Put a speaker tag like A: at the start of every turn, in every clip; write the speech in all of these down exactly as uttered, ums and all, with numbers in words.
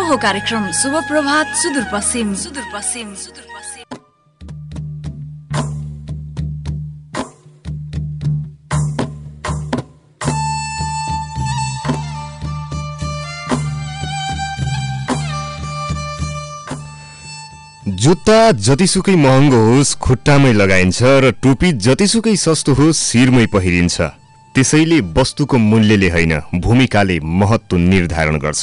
A: हो कार्यक्रम शुभ प्रभात सुदूरपश्चिम सुदूरपश्चिम सुदूरपश्चिम।
B: जुत्ता जतिसुकै महँगो होस् खुट्टामै लगाइन्छ र टोपी जतिसुकै सस्तो होस् शिरमै पहिरिन्छ। त्यसैले वस्तुको मूल्यले होइन भूमिकाले महत्त्व निर्धारण गर्छ।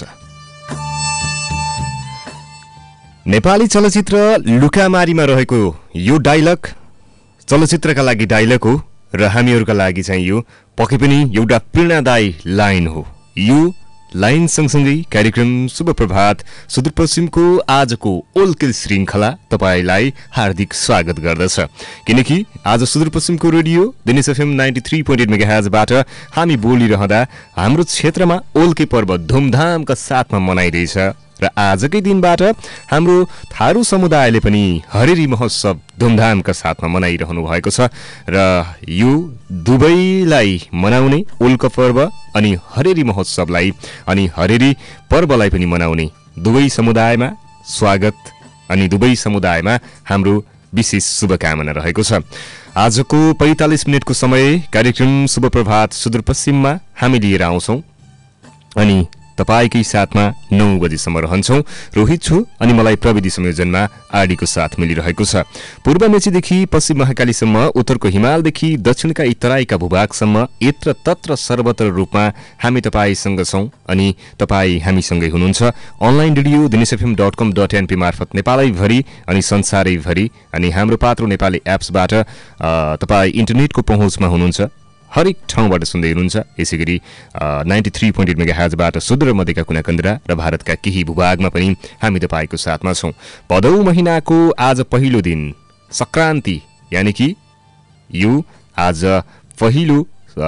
B: नेपाली चलचित्र लुकामारीमा रहेको यो डायलग चलचित्रका लागि डायलग हो र हामीहरूका लागि चाहिँ यो पक्कै पनि एउटा प्रेरणादायी लाइन हो। यो लाइन सँगसँगै कार्यक्रम शुभ प्रभात सुदूरपश्चिमको आजको ओलकिल श्रृङ्खला तपाईलाई हार्दिक स्वागत गर्दछ। किनकि आज सुदूरपश्चिमको radio Dinesh FM ninety three point eight मेगाहर्जबाट हामी बोलिरहँदा हाम्रो क्षेत्रमा ओल्के पर्व धुमधामका साथमा मनाइरहेछ र आजकै दिनबाट हाम्रो थारू समुदायले पनि हरेरी महोत्सव धुमधामका साथमा मनाइरहनु भएको छ र यो दुवैलाई मनाउने ओल्का पर्व अनि हरेरी महोत्सवलाई अनि हरेरी पर्वलाई पनि मनाउने दुवै समुदायमा स्वागत अनि दुवै समुदायमा हाम्रो विशेष शुभकामना रहेको छ। आजको पैंतालीस मिनटको समय कार्यक्रम शुभ प्रभात सुदूरपश्चिममा हामी लिएर आउँछौं अनि तपाईकै साथमा नौ बजेसम्म रहन्छौं। रोहित छु अनि मलाई प्रविधि संयोजनमा आडीको साथ मिलिरहेको छ। पूर्व मेचीदेखि पश्चिम महाकालीसम्म उत्तरको हिमालदेखि दक्षिणका तराईका भूभागसम्म यत्र तत्र सर्वत्र रूपमा हामी तपाईसँग छौं अनि तपाई हामीसँगै हुनुहुन्छ। Online radio Dinesh FM dot com dot NP मार्फत नेपालैभरि अनि संसारैभरि अनि हाम्रो पात्रो नेपाली एप्सबाट तपाई इन्टरनेटको पहुँचमा हुनुहुन्छ। हरेक ठाउँबाट सुन्दै हुनुहुन्छ। यसैगरी नाइन्टी थ्री पोइन्ट एट मेगाहर्जबाट सुदूर मध्यका कुना कन्दरा र भारतका केही भूभागमा पनि हामी तपाईको साथमा छौं। भदौ महिनाको आज पहिलो दिन संक्रान्ति यानी कि यो आज पहिलो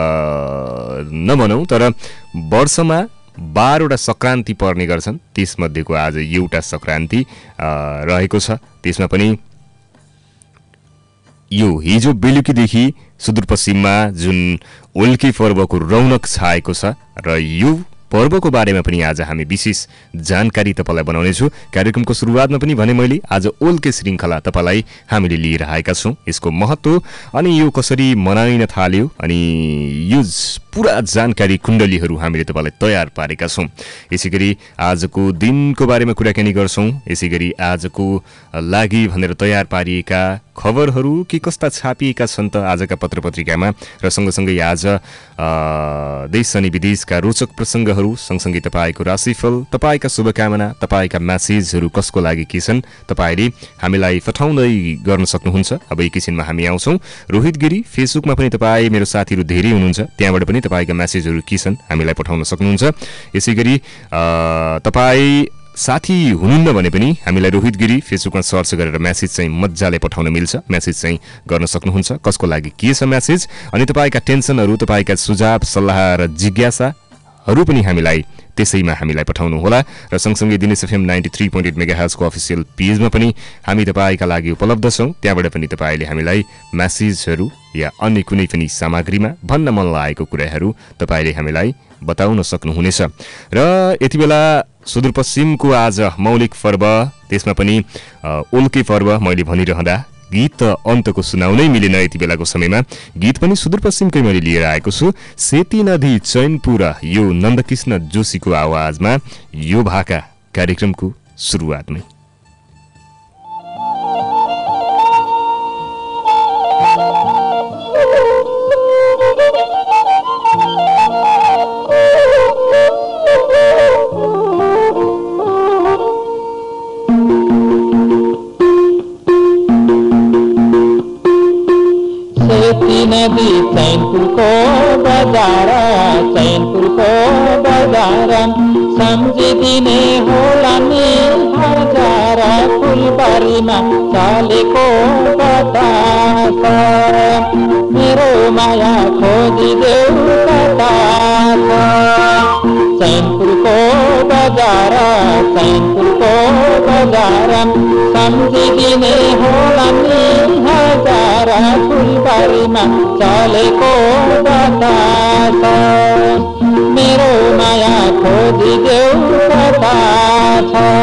B: नभनौं तर वर्षमा बाह्रवटा संक्रान्ति पर्ने गर्छन्। त्यसमध्येको आज एउटा संक्रान्ति रहेको छ। त्यसमा पनि यो हिजो बेलुकीदेखि सुदूरपश्चिममा जुन ओल्के पर्वको रौनक छाएको छ र यो पर्वको बारेमा पनि आज हामी विशेष जानकारी तपाईलाई बनाउनेछु। कार्यक्रमको सुरुवातमा पनि भने मैले आज ओल्के श्रृङ्खला तपाईलाई हामीले लिएर आएका छौं। यसको महत्त्व अनि यो कसरी मनाइन थाल्यो अनि यो पूरा जानकारी कुण्डलीहरू हामीले तपाईलाई तयार पारेका छौं। यसैगरी आजको दिनको बारेमा कुराकानी गर्छौं। यसैगरी आजको लागि भनेर तयार पारिएका खबरहरू के कस्ता छापिएका छन् त आजका पत्रपत्रिकामा र सँगसँगै आज देश अनि विदेशका रोचक प्रसङ्गहरू सँगसँगै तपाईको राशिफल तपाईका शुभकामना तपाईका मेसेजहरू कसको लागि के छन् तपाईले हामीलाई पठाउँदै गर्न सक्नुहुन्छ। अब एकैछिनमा हामी आउँछौं। रोहित गिरी फेसबुकमा पनि तपाई मेरो साथीहरू धेरै हुनुहुन्छ। त्यहाँबाट पनि तपाईका मेसेजहरू के छन् हामीलाई पठाउन सक्नुहुन्छ। यसैगरी तपाई साथी हुनुहुन्न भने पनि हामीलाई रोहित गिरी फेसबुकमा सर्च गरेर मेसेज चाहिँ मज्जाले पठाउन मिल्छ। मेसेज चाहिँ गर्न सक्नुहुन्छ कसको लागि के छ मेसेज अनि तपाईका टेन्सनहरू तपाईका सुझाव सल्लाह र जिज्ञासाहरू पनि हामीलाई त्यसैमा हामीलाई पठाउनु होला र सँगसँगै Dinesh FM ninety three point eight मेगाहर्जको अफिसियल पेजमा पनि हामी तपाईका लागि उपलब्ध छौं। त्यहाँबाट पनि तपाईले हामीलाई मेसेजहरू या अन्य कुनै पनि सामग्रीमा भन्न मन लागेको कुराहरू तपाईले हामीलाई बताउन सक्नुहुनेछ। र यति बेला सुदूरपश्चिमको आज मौलिक पर्व त्यसमा पनि ओल्के पर्व मैले भनिरहँदा गीत अन्तको सुनाउनै मिलेन। यति बेलाको समयमा गीत पनि सुदूरपश्चिमकै मैले लिएर आएको छु। सेती नदी चैनपुर यो नन्दकृष्ण जोशीको आवाजमा यो भाका कार्यक्रमको सुरुवातमै।
C: नदी चैनपुरको बजार चैनपुरको बजार सम्झिदिने होला नि हजार फुलबारीमा चलेको बतास मेरो माया खोजिदेऊ बतास चैनपुरको बजार चैनपुरको बजार सम्झिदिने होला नि हजार फुलबारीमा चलेको बतास मेरो माया खोजिदेऊ बतास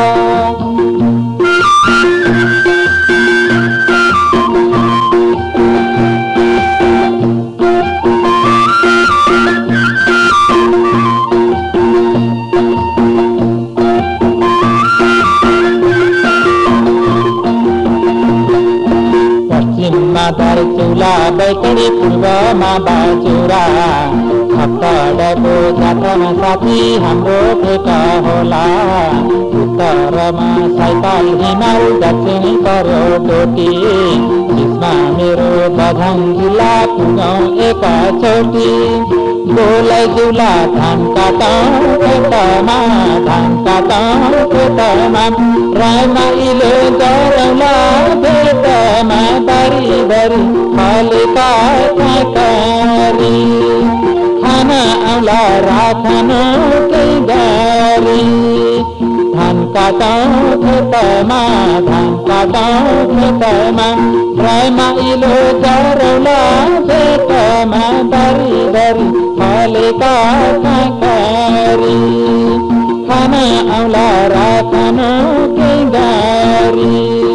C: बैतडी पूर्वमा बाजुरा खप्तडको जात्रामा साथी हाम्रो भेट होला उत्तरमा सैताल हिमाल दक्षिणी पर्यो डोटी बिचमा मेरो बझाङ जिल्ला पुगौँ एकचोटि बोलाई जुला धान काटौँ खेतमा धान काटौँ खेतमा रायमा इलो गरौँला भेटमा बारीभरि फलेका काँकरी खाना आउला राखनु केही गरी धान काटौँ खेतमा धान काटौँ खेतमा रायमा इलो गरौँला भेटमा बारीभरि फलेका काँकरी खाना आउला राखनु केही गरी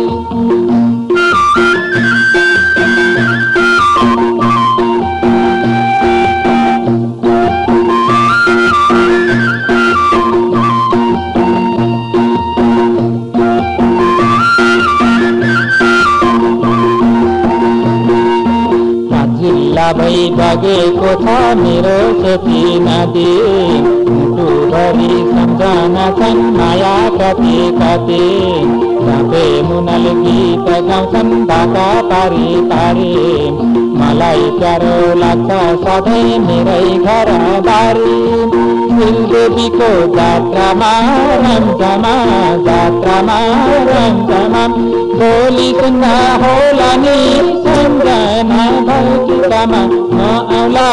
C: भई बगेको छ मेरो सेती नदी मुटुभरि सम्झना छन् माया कति कति सबै मुनल गीत गाउँछन् ढाका पारी पारी मलाई प्यारो लाग्छ सधैँ मेरै घर बारी सिलदेवीको जात्रामा रम्झमा जात्रामा रम्झमा भोलि सुन्दा होला नि सम्झना भौतिकामा म आउला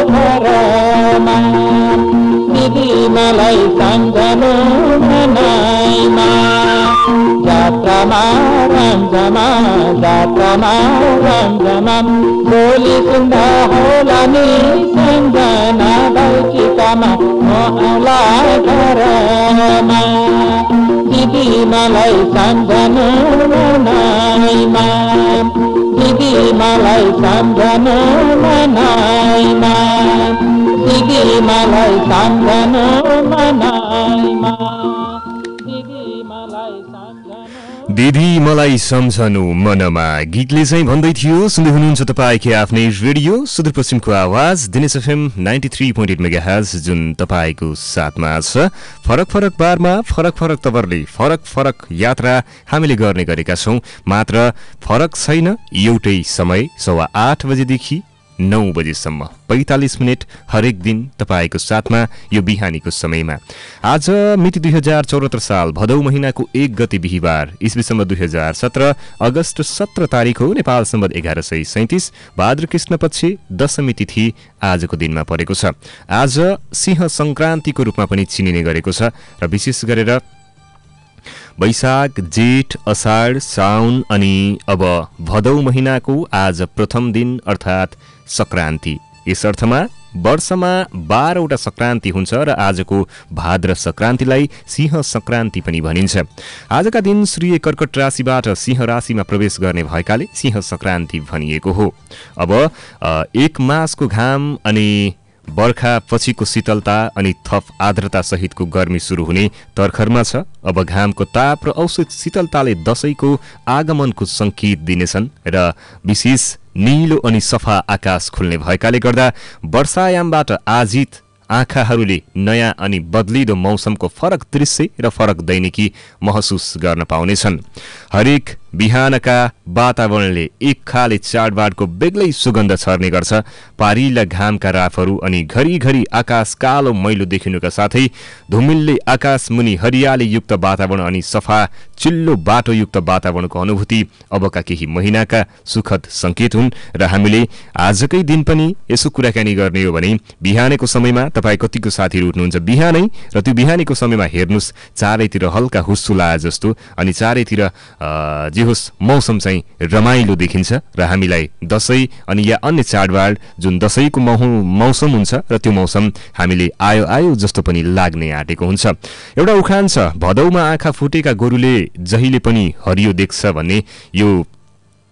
C: घरमा दिदी मलाई सम्झनु मनाइमा जात्रामा रम्झमा जात्रामा रम्झमा भोलि सुन्दा होला नि सम्झना भौतिकामा म आउला घरमा दिदी मलाई सम्झनु मनाइमा दिदी मलाई सम्झनु मनाइमा दिदी मलाई सम्झनु मनाइमा दिदी मलाई सम्झनु
B: दिदी मलाई सम्झनु मनमा गीतले चाहिँ भन्दै थियो। सुन्दै हुनुहुन्छ तपाईँकै आफ्नै रेडियो सुदूरपश्चिमको आवाज Dinesh FM ninety three point eight megahertz जुन तपाईँको साथमा छ। फरक फरक बारमा फरक फरक तवरले फरक फरक यात्रा हामीले गर्ने गरेका छौँ। मात्र फरक छैन, एउटै समय सवा आठ बजेदेखि नौ बजेसम्म पैंतालीस मिनट हरेक दिन तपाईँको साथमा यो बिहानीको समयमा। आज मिति दुई हजार चौहत्तर साल भदौ महिनाको एक गते बिहिबार इस्वीसम्म दुई हजार सत्र अगस्त सत्र तारिक हो। नेपाल सम्बत एघार सय सैतिस भाद्र कृष्ण पक्ष दशमी तिथि आजको दिनमा परेको छ। आज सिंह संक्रान्तिको रूपमा पनि चिनिने गरेको छ र विशेष गरेर वैशाख जेठ अषाढ साउन अनि अब भदौ महिनाको आज प्रथम दिन अर्थात् संक्रान्ति। यस अर्थमा वर्षमा बाह्रवटा संक्रान्ति हुन्छ र आजको भाद्र संक्रान्तिलाई सिंह संक्रान्ति पनि भनिन्छ। आजका दिन सूर्य कर्कट राशिबाट सिंह राशिमा प्रवेश गर्ने भएकाले सिंह संक्रान्ति भनिएको हो। अब एक मासको घाम अनि बर्खा पछिको शीतलता अनि थप आर्द्रता सहितको गर्मी सुरु हुने तर्खरमा छ। अब घामको ताप र औषध शीतलताले दशैंको आगमनको संकेत दिनेछन् र विशेष नीलो अनि सफा आकाश खुल्ने भएकाले गर्दा वर्षायामबाट आजित आँखाहरूले नयाँ अनि बदलिदो मौसमको फरक दृश्य र फरक दैनिकी महसुस गर्न पाउनेछन्। हरेक बिहानका वातावरणले एक खाले चाडबाडको बेग्लै सुगन्ध छर्ने गर्छ। पारिला घामका राफहरू अनि घरिघरि आकाश कालो मैलो देखिनुका साथै धुमिल्ले आकाश मुनि हरियाली युक्त वातावरण अनि सफा चिल्लो बाटोयुक्त वातावरणको अनुभूति अबका केही महिनाका सुखद संकेत हुन्। र हामीले आजकै दिन पनि यसो कुराकानी गर्ने हो भने बिहानको समयमा तपाईँ कतिको साथीहरू उठ्नुहुन्छ बिहानै, र त्यो बिहानीको समयमा हेर्नुहोस् चारैतिर हल्का हुस्सुला जस्तो अनि चारैतिर जे होस् मौसम चाहिँ रमाइलो देखिन्छ र हामीलाई दशैं अनि या अन्य चाडबाड जुन दशैंको मौसम हुन्छ र त्यो मौसम हामीले आयो आयो जस्तो पनि लाग्ने आँटेको हुन्छ। एउटा उखान छ, भदौमा आँखा फुटेका गोरुले जहिले पनि हरियो देख्छ भन्ने। यो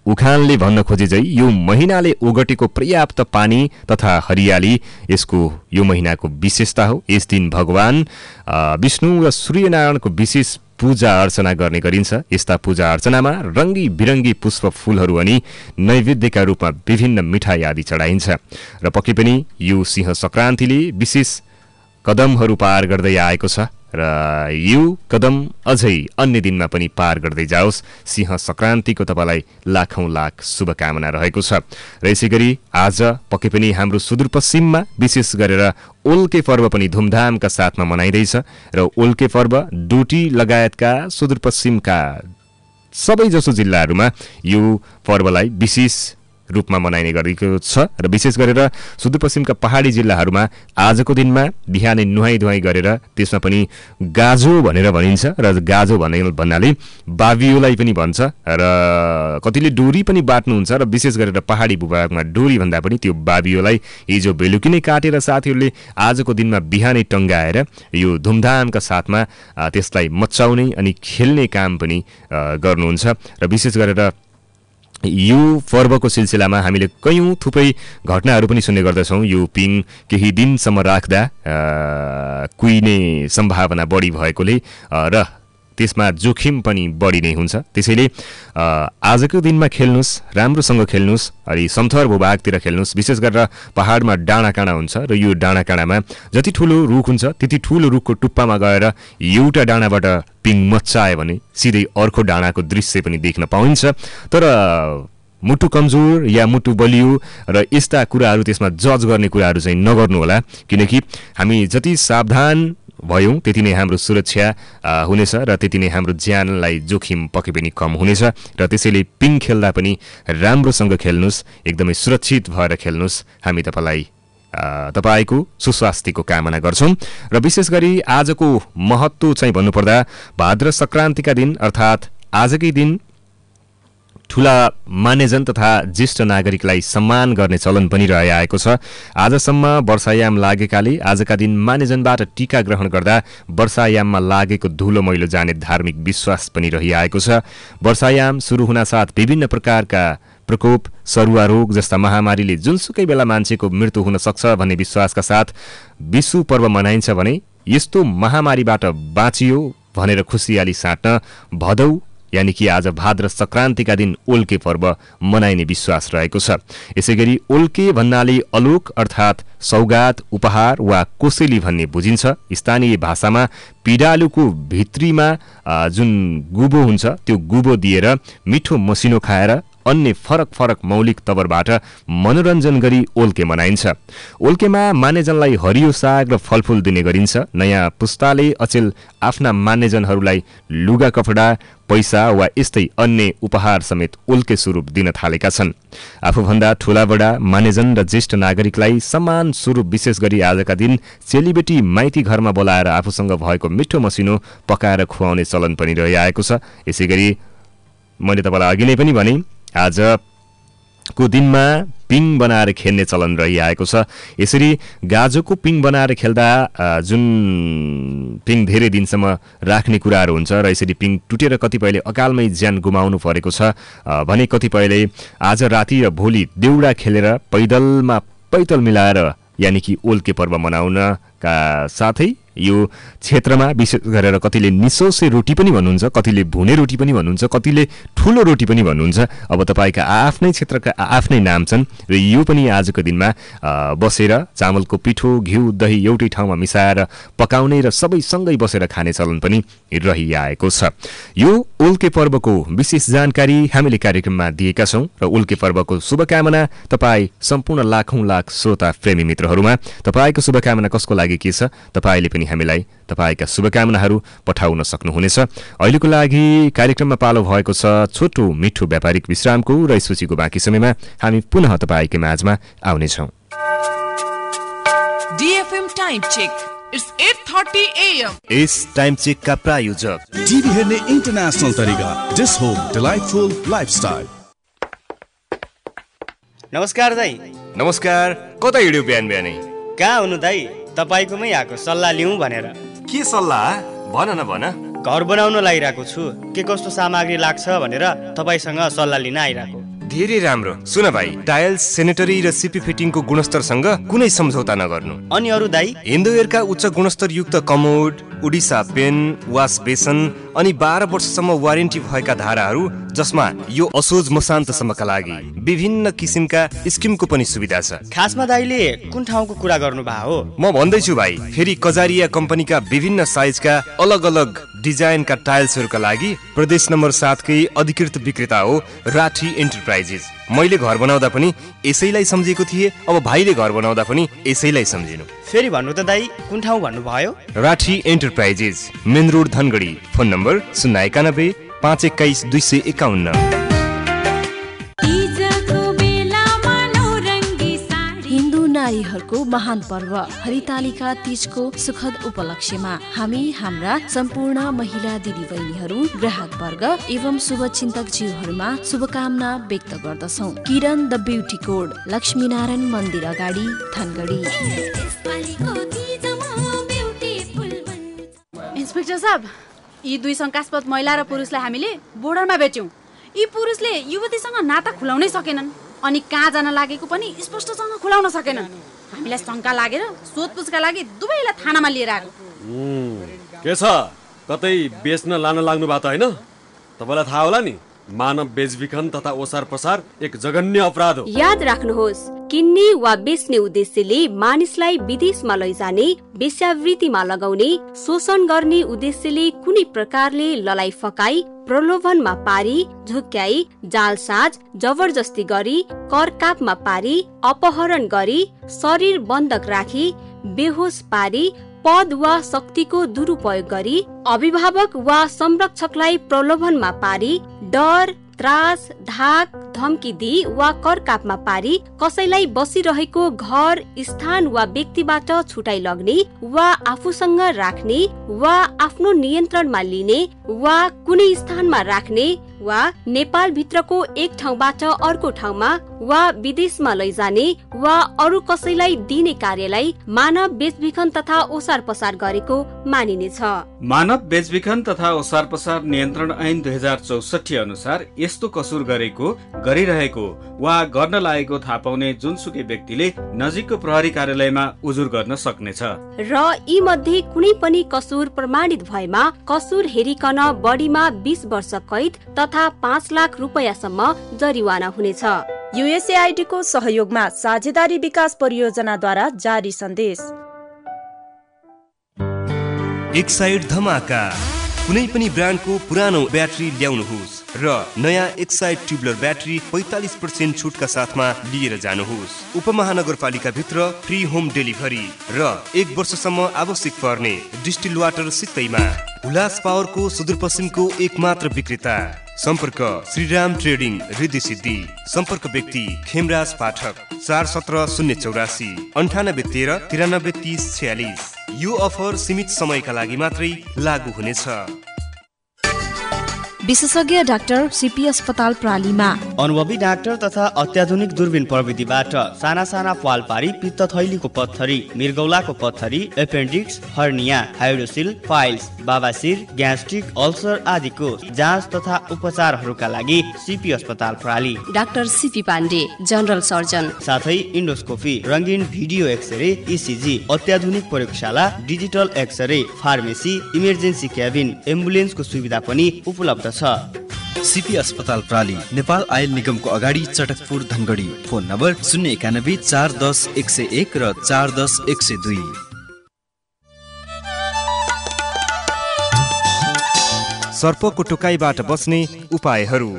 B: उखानले भन्न खोजे झै यो महिनाले ओगटेको पर्याप्त पानी तथा हरियाली यसको यो महिनाको विशेषता हो। यस दिन भगवान विष्णु र सूर्यनारायणको विशेष पूजा अर्चना गर्ने गरिन्छ। यस्ता पूजा अर्चनामा रङ्गी बिरङ्गी पुष्प फूलहरू अनि नैवेद्यका रूपमा विभिन्न मिठाई आदि चढाइन्छ। र पक्कै पनि यो सिंह सङ्क्रान्तिले विशेष कदमहरू पार गर्दै आएको छ र यो कदम अझै अन्य दिनमा पनि पार गर्दै जाओस्। सिंह सङ्क्रान्तिको तपाईँलाई लाखौँ लाख शुभकामना रहेको छ। र यसै गरी आज पक्कै पनि हाम्रो सुदूरपश्चिममा विशेष गरेर ओल्के पर्व पनि धुमधामका साथमा मनाइँदैछ र ओल्के पर्व डोटी लगायतका सुदूरपश्चिमका सबैजसो जिल्लाहरूमा यो पर्वलाई विशेष रूपमा मनाइने गरेको छ। र विशेष गरेर सुदूरपश्चिमका पहाडी जिल्लाहरूमा आजको दिनमा बिहानै नुहाई धुवाई गरेर त्यसमा पनि गाजो भनेर भनिन्छ र गाजो भने भन्नाले बाबियोलाई पनि भन्छ र कतिले डोरी पनि बाट्नुहुन्छ र विशेष गरेर पहाडी भूभागमा डोरी भन्दा पनि त्यो बाबियोलाई हिजो बेलुकी नै काटेर साथीहरूले आजको दिनमा बिहानै टङ्गाएर यो धुमधामका साथमा त्यसलाई मचाउने अनि खेल्ने काम पनि गर्नुहुन्छ। र विशेष गरेर यो पर्वको सिलसिलामा हामीले कयौं थुप्रै घटनाहरू पनि सुन्ने गर्दछौँ। यो पिङ केही दिनसम्म राख्दा कुहिने सम्भावना बढी भएकोले र त्यसमा जोखिम पनि बढी नै हुन्छ। त्यसैले आजको दिनमा खेल्नुहोस्, राम्रोसँग खेल्नुहोस्, अनि समथर भूभागतिर खेल्नुहोस्। विशेष गरेर पहाडमा डाँडा काँडा हुन्छ र यो डाँडा काँडामा जति ठुलो रुख हुन्छ त्यति ठुलो रुखको टुप्पामा गएर एउटा डाँडाबाट पिङ मच्चायो भने सिधै अर्को डाँडाको दृश्य पनि देख्न पाइन्छ। तर मुटु कमजोर या मुटु बलियो र यस्ता कुराहरू त्यसमा जज गर्ने कुराहरू चाहिँ नगर्नु होला, किनकि हामी जति सावधान भयौँ त्यति नै हाम्रो सुरक्षा हुनेछ र त्यति नै हाम्रो ज्यानलाई जोखिम पक्कै पनि कम हुनेछ। र त्यसैले पिङ खेल्दा पनि राम्रोसँग खेल्नुहोस्, एकदमै सुरक्षित भएर खेल्नुहोस्। हामी तपाईँलाई तपाईँको सुस्वास्थ्यको कामना गर्छौँ। र विशेष गरी आजको महत्त्व चाहिँ भन्नुपर्दा भाद्र सङ्क्रान्तिका दिन अर्थात् आजकै दिन ठुला मान्यजन तथा ज्येष्ठ नागरिकलाई सम्मान गर्ने चलन पनि रहिआएको छ। आजसम्म वर्षायाम लागेकाले आजका दिन मान्यजनबाट टीका ग्रहण गर्दा वर्षायाममा लागेको धुलो मैलो जाने धार्मिक विश्वास पनि रहिआएको छ। वर्षायाम सुरु हुनासाथ विभिन्न प्रकारका प्रकोप, सरुवा रोग जस्ता महामारीले जुनसुकै बेला मान्छेको मृत्यु हुन सक्छ भन्ने विश्वासका साथ विशु पर्व मनाइन्छ भने यस्तो महामारीबाट बाँचियो भनेर खुसियाली साट्न भदौ यानि कि आज भाद्र सङ्क्रान्तिका दिन ओल्के पर्व मनाइने विश्वास रहेको छ। यसै गरी ओल्के भन्नाले अलोक अर्थात् सौगात, उपहार वा कोसेली भन्ने बुझिन्छ। स्थानीय भाषामा पिडालुको भित्रीमा जुन गुबो हुन्छ त्यो गुबो दिएर मिठो मसिनो खाएर अन्य फरक फरक मौलिक तवरबाट मनोरञ्जन गरी ओल्के मनाइन्छ। ओल्केमा मान्यजनलाई हरियो साग र फलफुल दिने गरिन्छ। नयाँ पुस्ताले अचेल आफ्ना मान्यजनहरूलाई लुगा कपडा, पैसा वा यस्तै अन्य उपहार समेत ओल्के स्वरूप दिन थालेका छन्। आफूभन्दा ठुलाबडा मान्यजन र ज्येष्ठ नागरिकलाई सम्मान स्वरूप विशेष गरी आजका दिन चेलीबेटी माइती घरमा बोलाएर आफूसँग भएको मिठो मसिनो पकाएर खुवाउने चलन पनि रहिआएको छ। यसै गरी मैले तपाईँलाई अघि नै पनि भने आजको दिनमा पिङ बनाएर खेल्ने चलन रहिआएको छ। यसरी गाजोको पिङ बनाएर खेल्दा जुन पिङ धेरै दिनसम्म राख्ने कुराहरू हुन्छ र यसरी पिङ टुटेर कतिपयले अकालमै ज्यान गुमाउनु परेको छ भने कतिपयले आज राति र भोलि देउडा खेलेर पैदलमा पैदल मिलाएर यानि कि ओल्के पर्व मनाउनका साथै यो क्षेत्रमा विशेष गरेर कतिले निसोसे रोटी पनि भन्नुहुन्छ, कतिले भुने रोटी पनि भन्नुहुन्छ, कतिले ठुलो रोटी पनि भन्नुहुन्छ। अब तपाईँका आफ्नै क्षेत्रका आफ्नै नाम छन् र यो पनि आजको दिनमा बसेर चामलको पिठो, घिउ, दही एउटै ठाउँमा मिसाएर पकाउने र सबै सँगै बसेर खाने चलन पनि रहिआएको छ। यो ओल्के पर्वको विशेष जानकारी हामीले कार्यक्रममा दिएका छौँ र ओल्के पर्वको शुभकामना तपाईँ सम्पूर्ण लाखौँ लाख श्रोता प्रेमी मित्रहरूमा। तपाईँको शुभकामना कसको लागि के छ तपाईँले पनि हामीलाई तपाईँका शुभकामनाहरू पठाउन सक्नुहुनेछ। अहिलेको लागि कार्यक्रममा पालो भएको छ छोटो मिठो व्यापारिक विश्रामको र यसपछिको बाँकी समयमा हामी पुनः तपाईँकै माझमा आउनेछौँ।
A: DFM time check it's eight thirty A M
B: इस टाइम चेक का प्रायोजक
D: टिभी हेर्ने इन्टरनेशनल तरिका डिस होम डिलाइटफुल लाइफस्टाइल।
E: नमस्कार दाइ।
B: नमस्कार। कता हिँड्यो बिहान बिहानै?
E: कहाँ हुनु दाइ? तपाईँकोमै आएको सल्लाह लिउँ भनेर।
B: के सल्लाह? भन न भन।
E: घर बनाउन लागिरहेको छु, के कस्तो सामग्री लाग्छ भनेर तपाईँसँग सल्लाह लिन आइरहेको।
B: धेरै राम्रो। सुन भाइ, टाइल्स, सेनेटरी र सिपी फिटिङको गुणस्तरसँग कुनै सम्झौता नगर्नु।
E: अनि अरू दाइ?
B: हिन्दवेयरका उच्च गुणस्तरयुक्त commode, Odisha pan, wash basin अनि बाह्र वर्षसम्म वारेन्टी भएका धाराहरू, जसमा यो असोज मसान्तसम्मका लागि विभिन्न किसिमका स्किमको पनि सुविधा छ।
E: खासमा दाइले कुन ठाउँको कुरा गर्नु भएको हो?
B: म भन्दैछु भाइ, फेरि कजारिया कम्पनीका विभिन्न साइजका अलग अलग डिजाइनका टाइल्सहरूका लागि प्रदेश नम्बर सातकै अधिकृत विक्रेता हो राठी एन्टरप्राइजेस। मैले घर बनाउँदा पनि यसैलाई सम्झेको थिएँ, अब भाइले घर बनाउँदा पनि यसैलाई सम्झिनु।
E: फेरि भन्नु त दाइ, कुन ठाउँ भन्नुभयो?
B: Rathi enterprises, main road Dhangadhi. Phone number शून्य एकानब्बे पाँच एक्काइस दुई सय एकाउन्न।
A: नारीहरूको महान पर्व हरितालिका तीजको सुखद उपलक्ष्यमा हामी हाम्रा सम्पूर्ण महिला दिदीबहिनीहरू, ग्राहक वर्ग एवं शुभचिन्तक जीवहरूमा शुभकामना व्यक्त गर्दछौ। Kiran the beauty code, Laxminarayan मन्दिर अगाडि, धनगढी।
F: इन्सपेक्टर साहब, यी दुई शंकास्पद महिला र पुरुषलाई हामीले बोर्डरमा बेच्यौं। यी पुरुषले युवतीसँग नाता खुलाउनै सकेनन् अनि कहाँ जान लागेको पनि स्पष्टसँग खुलाउन सकेनन्। हामीलाई शंका लागेर सोधपुछका लागि दुवैलाई थानामा लिएर आएको।
G: के छ, कतै बेच्न लान लाग्नु भएको त होइन? तपाईँलाई थाहा होला नि, मानव बेचबिखन तथा ओसार पसार एक जघन्य अपराध हो।
H: याद राख्नुहोस्, किन्ने वा बेच्ने उद्देश्यले मानिसलाई विदेशमा लैजाने, वेश्यावृत्तिमा लगाउने, शोषण गर्ने उद्देश्यले कुनै प्रकारले ललाई फकाई, प्रलोभनमा पारी, झुक्क्याई, जालसाज, जबरजस्ती गरी, करकापमा पारी, अपहरण गरी, शरीर बन्धक राखी, बेहोस पारी, पद वा शक्तिको दुरुपयोग गरी, अभिभावक वा संरक्षकलाई प्रलोभनमा पारी, डर, त्रास, धाक, धम्की दिई वा करकापमा पारी कसैलाई बसिरहेको घर, स्थान वा व्यक्तिबाट छुटाइ लग्ने वा आफूसँग राख्ने वा आफ्नो नियन्त्रणमा लिने वा कुनै स्थानमा राख्ने वा नेपाल भित्रको एक ठाउँबाट अर्को ठाउँमा वा विदेशमा लैजाने वा अरू कसैलाई दिने कार्यलाई मानव बेचबिखन तथा ओसार पसार गरेको मानिनेछ।
I: मानव बेचबिखन तथा ओसार पसार नियन्त्रण ऐन दुई हजार चौसठी अनुसार यस्तो कसुर गरेको, गरिरहेको वा गर्न लागेको थाहा पाउने जुनसुकै व्यक्तिले नजिकको प्रहरी कार्यालयमा उजुर गर्न सक्नेछ
H: र यी मध्ये कुनै पनि कसुर प्रमाणित भएमा कसुर हेरिकन बढीमा बीस वर्ष कैद तथा पाँच लाख रुपियाँसम्म जरिवाना हुनेछ।
J: युएसएआईडी को सहयोगमा साझेदारी विकास परियोजनाद्वारा जारी सन्देश।
B: एक्साइड धमाका, कुनै पनि ब्रान्डको पुरानो ब्याट्री ल्याउनुहोस् र नयाँ एक्साइड ट्युबलर ब्याट्री पैंतालीस पर्सेन्ट छुटका साथमा लिएर जानुहोस्। उपमहानगरपालिका भित्र फ्री होम डेलिभरी र एक वर्षसम्म आवश्यक पर्ने डिस्टिल वाटर सित्तैमा। हुलास पावरको सुदूरपश्चिमको एकमात्र विक्रेता। सम्पर्क श्रीराम ट्रेडिङ, रिद्धि सिद्धि। सम्पर्क व्यक्ति खेमराज पाठक, चार सत्र शून्य चौरासी अन्ठानब्बे तेह्र तिरानब्बे तिस छयालिस। यो अफर सीमित समयका लागि मात्रै लागू हुनेछ।
A: विशेषज्ञ डाक्टर सीपी अस्पताल प्रालीमा
E: अनुभवी डाक्टर तथा अत्याधुनिक दूरबीन प्रविधिबाट साना साना पाल पारी पित्त थैलीको पत्थरी, मृगौलाको पत्थरी, एपेन्डिक्स, हर्निया, हाइड्रोसिल, फाइल्स, बाबासिर, ग्यास्ट्रिक, अल्सर आदिको जाँच तथा उपचारहरूका लागि सीपी अस्पताल प्राली।
H: Doctor CP Pande, general surgeon.
E: साथै इन्डोस्कोपी, रंगीन भिडियो एक्सरे, इसिजी, अत्याधुनिक प्रयोगशाला, digital X-ray, pharmacy, emergency cabin, एम्बुलेन्सको सुविधा पनि उपलब्ध छ।
K: सीपी अस्पताल प्राली, नेपाल आयल निगमको अगाडि, चटकपुर, धनगढी। फोन नम्बर शून्य एकानब्बे चार दस एक सय एक र चार दस एक सय दुई।
B: सर्पको टोकाइबाट बच्ने उपायहरू।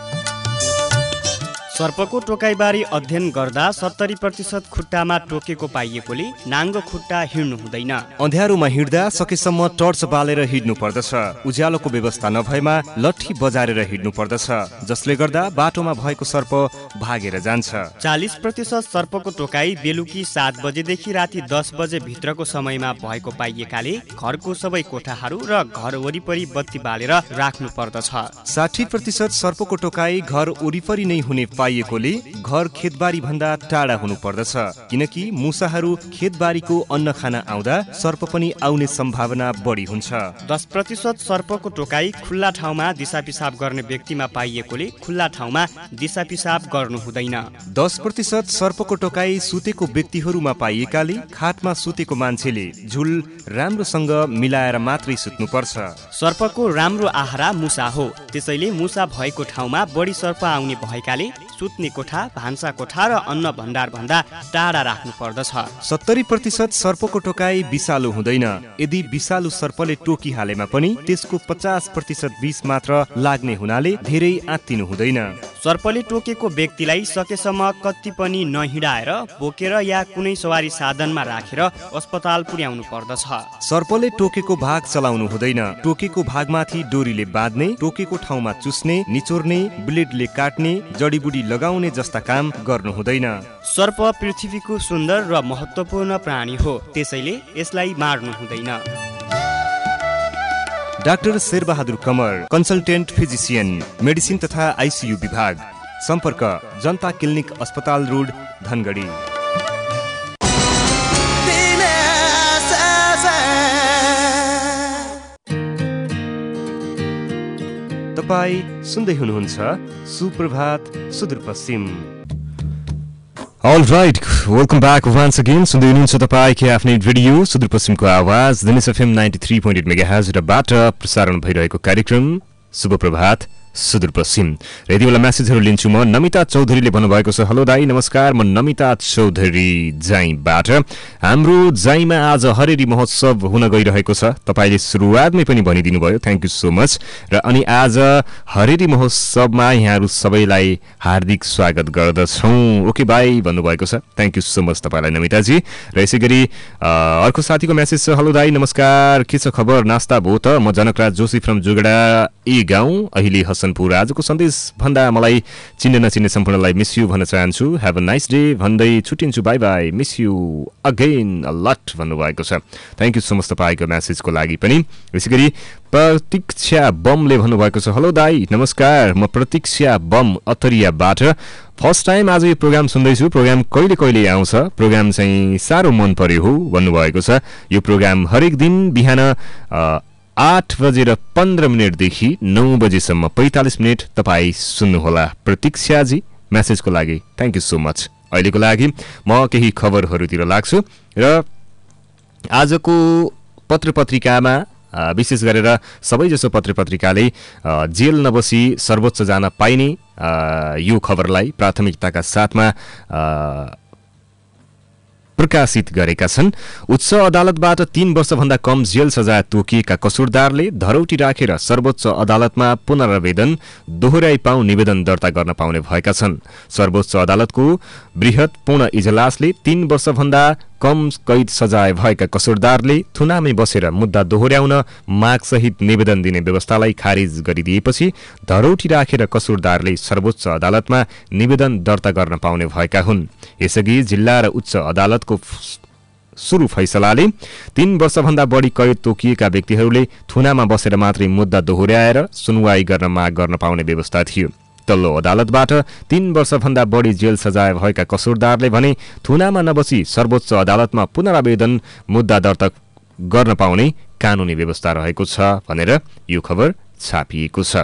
E: सर्पको टोकाइबारे अध्ययन गर्दा सत्तरी प्रतिशत खुट्टामा टोकेको पाइएकोले नाङ्गो खुट्टा हिँड्नु हुँदैन।
B: अँध्यारोमा हिँड्दा सकेसम्म टर्च बालेर हिँड्नु पर्दछ। उज्यालोको व्यवस्था नभएमा लट्ठी बजारेर हिँड्नु पर्दछ, जसले गर्दा बाटोमा भएको सर्प भागेर जान्छ।
E: चालिस प्रतिशत सर्पको टोकाइ बेलुकी सात बजेदेखि राति दस बजे भित्रको समयमा भएको पाइएकाले घरको सबै कोठाहरू र घर वरिपरि बत्ती बालेर राख्नु पर्दछ।
B: साठी प्रतिशत सर्पको टोकाइ घर वरिपरि नै हुने पाइएकोले घर खेतबारी भन्दा टाढा हुनु पर्दछ, किनकि मुसाहरू खेतबारीको अन्न खान आउँदा सर्प पनि आउने सम्भावना बढी हुन्छ।
E: दस प्रतिशत सर्पको टोकाई खुल्ला ठाउँमा दिसा पिसाब गर्ने व्यक्तिमा पाइएकोले खुल्ला ठाउँमा दिसा पिसाब गर्नु हुँदैन।
B: दस प्रतिशत सर्पको टोकाई सुतेको व्यक्तिहरूमा पाइएकाले खाटमा सुतेको मान्छेले झुल राम्रोसँग मिलाएर मात्रै सुत्नुपर्छ।
E: सर्पको राम्रो आहारा मुसा हो, त्यसैले मुसा भएको ठाउँमा बढी सर्प आउने भएकाले सुत्ने कोठा, भान्सा कोठा र अन्न भण्डार भन्दा टाढा राख्नु पर्दछ।
B: सत्तरी प्रतिशत सर्पको टोकाई विषालु हुँदैन। यदि विषालु सर्पले टोकिहालेमा पनि त्यसको पचास प्रतिशत विष मात्र लाग्ने हुनाले धेरै आत्तिनु हुँदैन।
E: सर्पले टोकेको व्यक्तिलाई सकेसम्म कति पनि नहिँडाएर बोकेर या कुनै सवारी साधनमा राखेर अस्पताल पुर्याउनु पर्दछ।
B: सर्पले टोकेको भाग चलाउनु हुँदैन। टोकेको भागमाथि डोरीले बाँध्ने, टोकेको ठाउँमा चुस्ने, निचोर्ने, ब्लेडले काट्ने, जडीबुडी लगाउने जस्ता काम गर्नु हुँदैन।
E: सर्प पृथ्वीको सुन्दर र महत्त्वपूर्ण प्राणी हो, त्यसैले यसलाई मार्नु हुँदैन।
B: Doctor Sherbahadur Kamar, consultant physician, medicine तथा आइसियु विभाग। सम्पर्क जनता क्लिनिक अस्पताल रोड धनगढी। तपाईँ सुन्दै हुनुहुन्छ सुप्रभात Sudurpashchim. All right, welcome back once again. सुन्दै हुनुहुन्छ तपाईँ आफ्नै रेडियो सुदूरपश्चिमको आवाज Dinesh FM ninety three point eight मेगाहर्जबाट प्रसारण भइरहेको कार्यक्रम शुभ प्रभात सुदूरपश्चिम। र यति बेला म्यासेजहरू लिन्छु म। नमिता चौधरीले भन्नुभएको छ, हेलो दाई नमस्कार, म नमिता चौधरी जाईबाट। हाम्रो जाईमा आज हरेरी महोत्सव हुन गइरहेको छ, तपाईँले सुरुवातमै पनि भनिदिनु भयो, थ्याङ्क यू सो मच। र अनि आज हरेरी महोत्सवमा यहाँहरू सबैलाई हार्दिक स्वागत गर्दछौँ। ओके बाई भन्नुभएको छ, थ्याङ्क यू सो मच तपाईँलाई नमिताजी। र यसै गरी अर्को साथीको म्यासेज छ, हेलो दाई नमस्कार, के छ खबर, नास्ता भयो त? म जनकराज जोशी फ्रम जोगडा ए गाउँ, अहिले हसनपुर। आजको सन्देश भन्दा मलाई चिन्ने नचिन्ने सम्पूर्णलाई मिस यु भन्न चाहन्छु, हेभ अ नाइस डे भन्दै छुट्टिन्छु, bye bye, miss you again a lot भन्नुभएको छ। थ्याङ्क यू सो मच तपाईँको म्यासेजको लागि पनि। यसै गरी प्रतीक्षा बमले भन्नुभएको छ, हेलो दाई नमस्कार, म प्रतीक्षा बम अतरियाबाट फर्स्ट टाइम आज यो प्रोग्राम सुन्दैछु। प्रोग्राम कहिले कहिले आउँछ, प्रोग्राम चाहिँ साह्रो मन पर्यो हो भन्नुभएको छ। यो प्रोग्राम हरेक दिन बिहान आठ बजेर पन्ध्र मिनटदेखि नौ बजेसम्म पैँतालिस मिनट तपाईँ सुन्नुहोला। प्रतीक्षाजी म्यासेजको लागि थ्याङ्क यू सो मच। अहिलेको लागि म केही खबरहरूतिर लाग्छु। र आजको पत्र पत्रिकामा विशेष गरेर सबैजसो पत्र पत्रिकाले जेल नबसी सर्वोच्च जान पाइने यो खबरलाई प्राथमिकताका साथमा प्रकाशित गरेका छन्। उच्च अदालतबाट तीन वर्षभन्दा कम जेल सजाय तोकिएका कसुरदारले धरौटी राखेर सर्वोच्च अदालतमा पुनरावेदन दोहोर्याइ पाउ निवेदन दर्ता गर्न पाउने भएका छन्। सर्वोच्च अदालतको बृहत पूर्ण इजलासले तीन वर्षभन्दा कम कैद सजाय भएका कसुरदारले थुनामै बसेर मुद्दा दोहोर्याउन मागसहित निवेदन दिने व्यवस्थालाई खारिज गरिदिएपछि धरौटी राखेर कसुरदारले सर्वोच्च अदालतमा निवेदन दर्ता गर्न पाउने भएका हुन्। यसअघि जिल्ला र उच्च अदालतको सुरु फैसलाले तीन वर्षभन्दा बढी कैद तोकिएका व्यक्तिहरूले थुनामा बसेर मात्रै मुद्दा दोहोर्याएर सुनवाई गर्न माग गर्न पाउने व्यवस्था थियो। तल्लो अदालतबाट तीन वर्षभन्दा बढी जेल सजाय भएका कसुरदारले भने थुनामा नबसी सर्वोच्च अदालतमा पुनरावेदन मुद्दा दर्ता गर्न पाउने कानूनी व्यवस्था रहेको छ भनेर यो खबर छापिएको छ।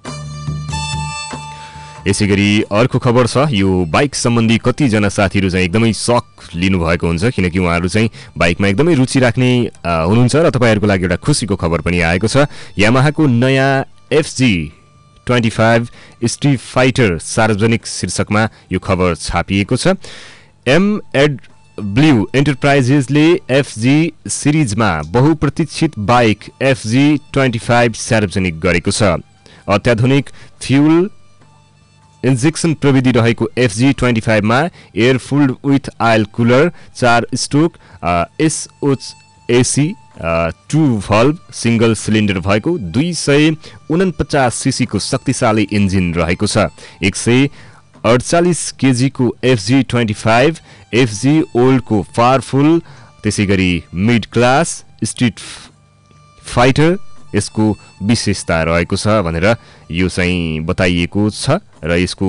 B: यसै गरी अर्को खबर छ, यो बाइक सम्बन्धी कतिजना साथीहरू चाहिँ एकदमै सक लिनुभएको हुन्छ, किनकि उहाँहरू चाहिँ बाइकमा एकदमै रुचि राख्ने हुनुहुन्छ र तपाईँहरूको लागि एउटा खुसीको खबर पनि आएको छ। यामाहाको नयाँ FG twenty five street fighter सार्वजनिक शीर्षकमा यो खबर छापिएको छ। एम एड ब्ल्यू एन्टरप्राइजेसले एफजी सिरिजमा बहुप्रतीक्षित बाइक एफजी ट्वेन्टी फाइभ सार्वजनिक गरेको छ। अत्याधुनिक फ्युल इन्जेक्सन प्रविधि रहेको एफजी ट्वेन्टी फाइभमा air cooled with oil cooler, चार स्टोक एसओच एसी टू भल्भ सिंगल सिलिन्डर भएको दुई सय उनपचास सीसीको शक्तिशाली इन्जिन रहेको छ। एक सय अडचालिस केजीको एफजी ट्वेन्टी फाइभ एफजी ओल्डको पावरफुल, त्यसै गरी मिड क्लास स्ट्रिट फाइटर यसको विशेषता रहेको छ भनेर यो चाहिँ बताइएको छ र यसको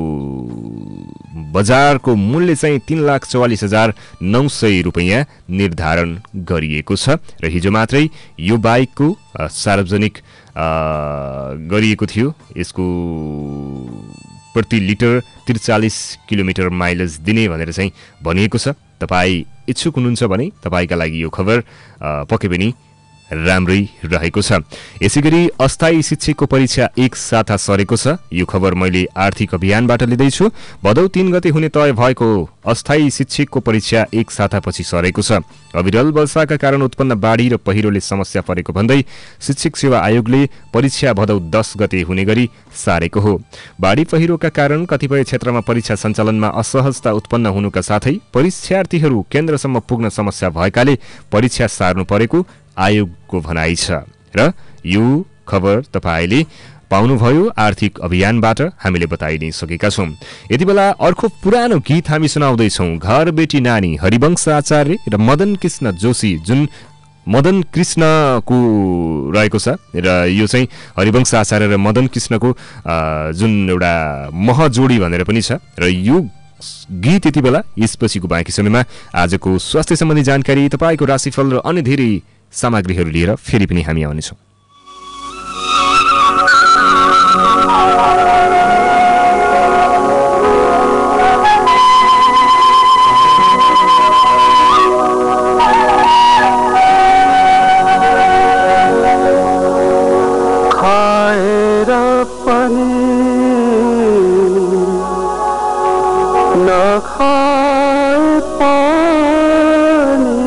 B: बजारको मूल्य चाहिँ तीन लाख चौवालिस हजार नौ सय रुपियाँ निर्धारण गरिएको छ र हिजो मात्रै यो बाइकको सार्वजनिक गरिएको थियो। यसको प्रति लिटर त्रिचालिस किलोमिटर माइलेज दिने भनेर चाहिँ भनिएको छ। तपाईँ इच्छुक हुनुहुन्छ भने तपाईँका लागि यो खबर पक्कै पनि राम्रै रहेको छ। यसैगरी अस्थायी शिक्षकको परीक्षा एक साता सरेको छ। यो खबर मैले आर्थिक अभियानबाट लिँदैछु। भदौ तीन गते हुने तय भएको अस्थायी शिक्षकको परीक्षा एक सातापछि सरेको छ। अविरल वर्षाका कारण उत्पन्न बाढी र पहिरोले समस्या परेको भन्दै शिक्षक सेवा आयोगले परीक्षा भदौ दस गते हुने गरी सारेको हो। बाढी पहिरोका कारण कतिपय क्षेत्रमा परीक्षा सञ्चालनमा असहजता उत्पन्न हुनुका साथै परीक्षार्थीहरू केन्द्रसम्म पुग्न समस्या भएकाले परीक्षा सार्नु परेको आयोगको भनाइ छ र यो खबर तपाईले पाउनुभयो आर्थिक अभियानबाट हामीले बताइ नै सकेका छौं। यति बेला अर्को पुरानो गीत हामी सुनाउँदैछौं। घर बेटी नानी हरिवंश आचार्य र मदन कृष्ण जोशी, जुन मदन कृष्णको रहेको छ र यो चाहिँ हरिवंश आचार्य र मदन कृष्णको जुन एउटा महजोडी भनेर पनि छ र यो गीत यति बेला यसपछिको बाँकी समयमा आजको स्वास्थ्य सम्बन्धी जानकारी, तपाईको राशिफल र अन्य धेरै सामग्रीहरू लिएर फेरि पनि हामी आउनेछौँ।
L: खाएर पनि नखाए पनि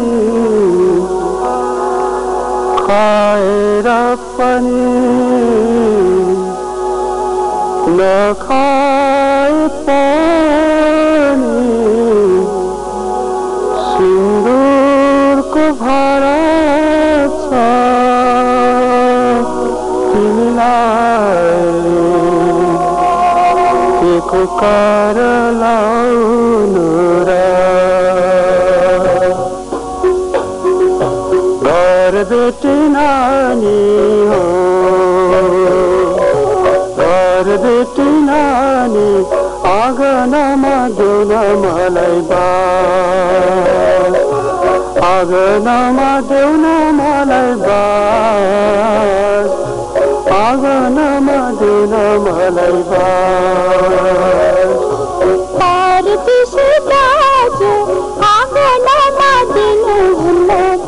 L: खाएर पनि नखाए पनि सिन्दुरको भारा छ तिमीलाई केको कर लाउनु र घर बेटी नानी हो घर बेटी नानी आँगनमा देउन मलाई बास आँगनमा देउन मलाई बास आँगनमा देउन मलाई बास पारदेशी दाजु आँगनमा दिनु हुन्न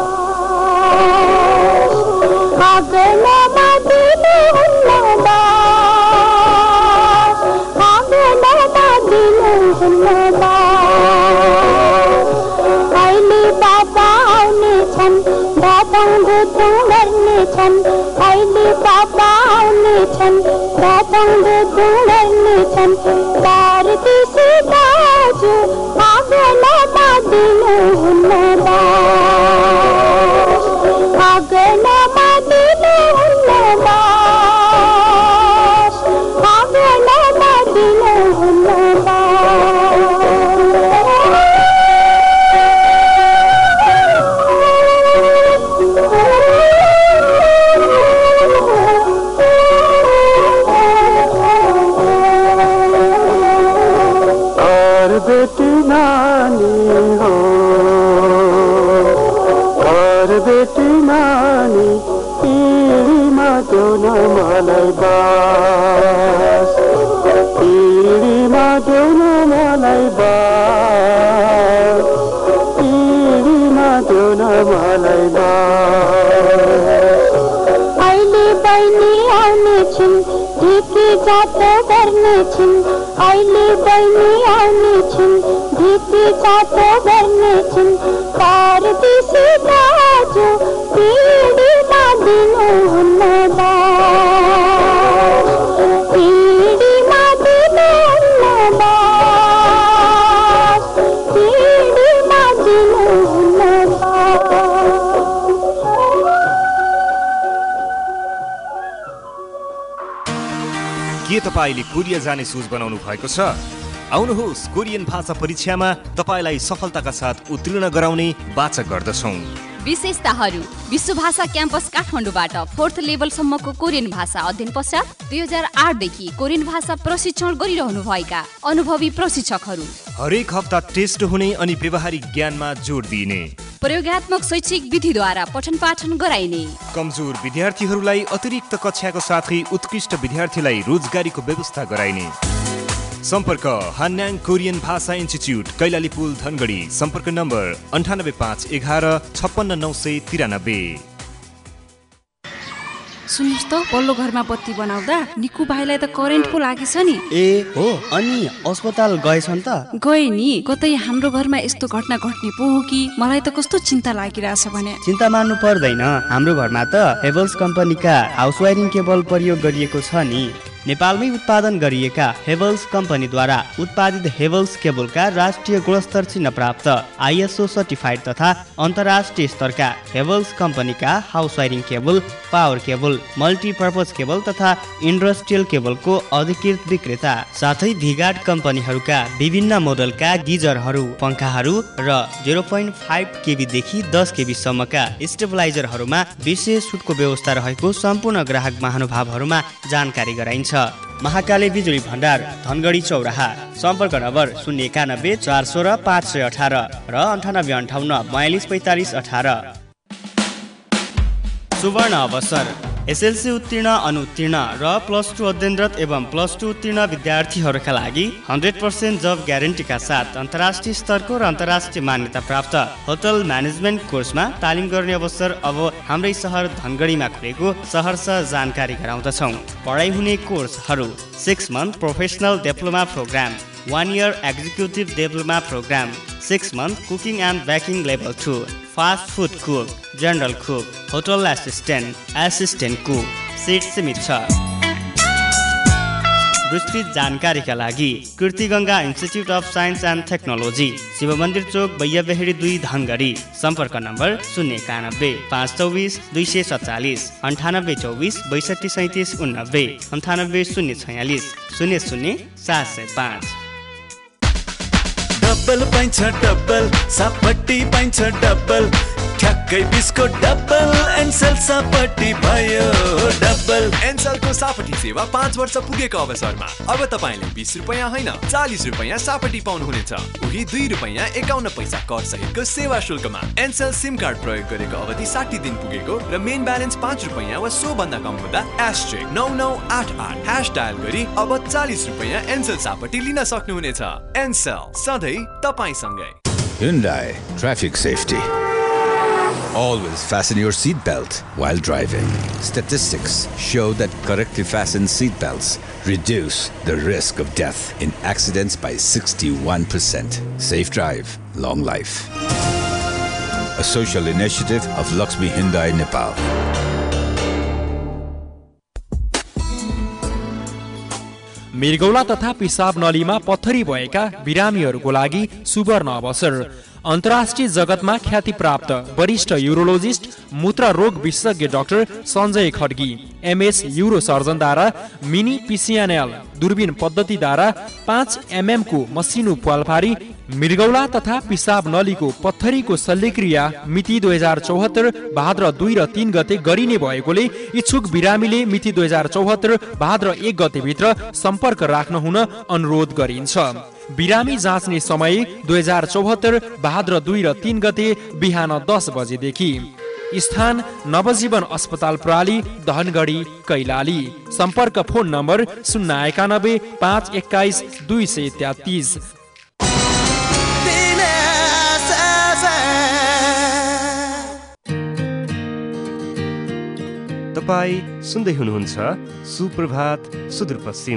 L: आँगनमा दिनु हुन्न बास आँगनमा दिनु हुन्न बास अहिले बाबा आउने छन् दादाङ दुधुङ गर्ने छन् अहिले बाबा आउने छन् दादाङ दुधुङ गर्ने छन् पारदेशी दाजु आँगनमा दिनु हुन्न बास आँगनमा दिनु हुन्न बास आँगनमा दिनु हुन्न बेटी नानी हो घर बेटी नानी पिँढीमा देउन मलाई बास पिँढीमा देउन मलाई बास पिँढीमा देउन मलाई बास अहिले बहिनी आउने छिन् ढिकी जातो गर्ने छिन् अहिले बहिनी आउने छिन् ढिकी जातो गर्ने छिन् पारदेशी दाजु पिँढीमा दिनु हुन्न बास पिँढीमा दिनु हुन्न बास पिँढीमा दिनु हुन्न
B: के तपाईले कोरिया जाने सोच बनाउनु भएको छ? आउनुहोस्, कोरियन भाषा परीक्षामा तपाईलाई सफलताका साथ उत्तीर्ण गराउने वाचा गर्दछौं।
M: विशेषताहरू विश्वभाषा क्याम्पस काठमाडौँबाट फोर्थ लेभलसम्मको कोरियन भाषा अध्ययन पश्चात दुई हजार आठदेखि कोरियन भाषा प्रशिक्षण गरिरहनु भएका अनुभवी प्रशिक्षकहरू,
B: हरेक हप्ता टेस्ट हुने अनि व्यवहारिक ज्ञानमा जोड दिइने,
M: प्रयोगात्मक शैक्षिक विधिद्वारा पठन पाठन गराइने,
B: कमजोर विद्यार्थीहरूलाई अतिरिक्त कक्षाको साथै उत्कृष्ट विद्यार्थीलाई रोजगारीको व्यवस्था गराइने। सम्पर्क हान्याङ कोरियन भाषा इन्स्टिच्युट, कैलाली पुल, धनगढी। सम्पर्क नम्बर अन्ठानब्बे पाँच एघार छप्पन्न नौ सय तिरानब्बे।
F: सुन्नुहोस् त, पल्लो घरमा बत्ती बनाउँदा निकु भाइलाई त करेन्ट पो लागेछ नि।
E: ए हो, अनि अस्पताल गएछन् त?
F: गए नि। कतै हाम्रो घरमा यस्तो घटना घट्ने पो हो कि? मलाई त कस्तो चिन्ता लागिरहेछ भने।
E: चिन्ता मान्नु पर्दैन, हाम्रो घरमा त हेभल्स कम्पनीका हाउस वायरिङ केबल प्रयोग गरिएको छ नि। नेपालमै उत्पादन गरिएका हेभल्स कम्पनीद्वारा उत्पादित हेभल्स केबलका राष्ट्रिय गुणस्तर चिन्ह प्राप्त आइएसओ सर्टिफाइड तथा अन्तर्राष्ट्रिय स्तरका हेभल्स कम्पनीका house wiring cable, power cable, multipurpose cable तथा इन्डस्ट्रियल केबलको अधिकृत विक्रेता, साथै भिगार्ड कम्पनीहरूका विभिन्न मोडलका गिजरहरू, पङ्खाहरू र जेरो पोइन्ट फाइभ केबीदेखि दस केबीसम्मका स्टेबलाइजरहरूमा विशेष छुटको व्यवस्था रहेको सम्पूर्ण ग्राहक महानुभावहरूमा जानकारी गराइन्छ। महाकाली बिजुली भण्डार, धनगढी चौराहा। सम्पर्क नम्बर शून्य एकानब्बे चार सोह्र पाँच सय अठार र अन्ठानब्बे अन्ठाउन्न बयालिस पैँतालिस अठार। सुवर्ण अवसर एसएलसी उत्तीर्ण, अनुत्तीर्ण र प्लस टू अध्ययनरत एवं प्लस टू उत्तीर्ण विद्यार्थीहरूका लागि हन्ड्रेड पर्सेन्ट जब ग्यारेन्टीका साथ अन्तर्राष्ट्रिय स्तरको र अन्तर्राष्ट्रिय मान्यता प्राप्त होटल म्यानेजमेन्ट कोर्समा तालिम गर्ने अवसर अब हाम्रै सहर धनगढीमा खुलेको सहर्ष जानकारी गराउँदछौँ। पढाइ हुने कोर्सहरू: six month professional diploma program, one year executive diploma program, six month cooking and baking level two, fast food cook, general cook, hotel assistant, assistant cook. Seat सीमित छ। विस्तृत जानकारीका लागि Kirtiganga institute of science and technology, Shiva मन्दिर चोक, बैयाबेहरी दुई, धनगढी। सम्पर्क number शून्य एकानब्बे पाँच चौबिस दुई सय सत्तालिस, अन्ठानब्बे चौबिस बैसठी सैँतिस उन्नब्बे, अन्ठानब्बे शून्य छयालिस शून्य शून्य सात सय पाँच।
N: डबल पाइन्छ डबल, सापट्टी पाइन्छ डबल, ठ्याक्कै बिस्को डबल एन्सल सापट्टी भयो डबल।
O: एन्सलको सापट्टी सेवा पाँच वर्ष पुगेको अवसरमा अब तपाईँले बिस रुपियाँ होइन चालिस रुपियाँ सापट्टी पाउनुहुनेछ, उही दुई रुपियाँ एकाउन्न पैसा कर सहितको सेवा शुल्कमा। एन्सल सिम कार्ड प्रयोग गरेको अवधि साठी दिन पुगेको र मेन ब्यालेन्स पाँच रुपियाँ वा सो भन्दा कम हुँदा एस्ट्रिक नौ नौ आठ आठ ह्यास डायल गरी अब चालिस रुपियाँ एन्सल सापट्टी लिन सक्नुहुनेछ। एन्सल सधैँ तपाईँसँगै।
P: Hyundai Traffic Safety. Always fasten your seatbelt while driving. Statistics show that correctly fastened seatbelts reduce the risk of death in accidents by sixty-one percent. Safe drive, long life. A social initiative of Lakshmi Hyundai Nepal.
Q: मृगौला तथा पिसाब नलीमा पत्थरी भएका बिरामीहरूको लागि सुवर्ण अवसर। अन्तर्राष्ट्रिय जगतमा ख्याति प्राप्त वरिष्ठ युरोलोजिस्ट मूत्र रोग विशेषज्ञ doctor Sanjay Khadgi MS uro सर्जनद्वारा मिनी पिसिएनएल दूरबीन पद्धतिद्वारा पाँच एमएम को मसिनो पालपारी मृगौला तथा पिसाब नलीको पत्थरीको शल्यक्रिया मिति दुई हजार चौहत्तर भाद्र दुई र तीन गते गरिने भएकोले इच्छुक बिरामीले मिति दुई हजार चौहत्तर भाद्र एक गते भित्र सम्पर्क राख्न हुन अनुरोध गरिन्छ। बिरामी जाँच्ने समय दुई हजार चौहत्तर भाद्र दुई र तीन गते बिहान दस बजेदेखि। स्थान नवजीवन अस्पताल प्राली, धनगढी, कैलाली। सम्पर्क फोन नम्बर शून्य एकानब्बे पाँच एक्काइस दुई सय तेत्तिस।
B: तपाईँ सुन्दै हुनुहुन्छ सुप्रभात सुदूरपश्चिम।